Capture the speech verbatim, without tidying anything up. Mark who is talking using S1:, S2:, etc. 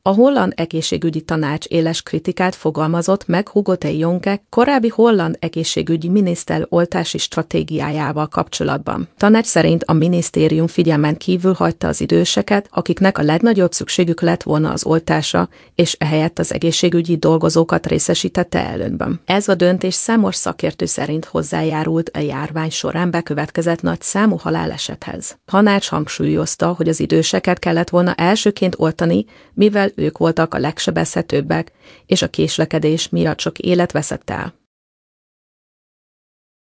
S1: A holland egészségügyi tanács éles kritikát fogalmazott meg Hugo de Jonge, korábbi holland egészségügyi miniszter oltási stratégiájával kapcsolatban. Tanács szerint a minisztérium figyelmen kívül hagyta az időseket, akiknek a legnagyobb szükségük lett volna az oltásra, és ehelyett az egészségügyi dolgozókat részesítette előnyben. Ez a döntés számos szakértő szerint hozzájárult a járvány során bekövetkezett nagy számú halálesethez. Tanács hangsúlyozta, hogy az időseket kellett volna elsőként oltani, mivel ők voltak a legsebezhetőbbek, és a késlekedés miatt sok élet veszett el.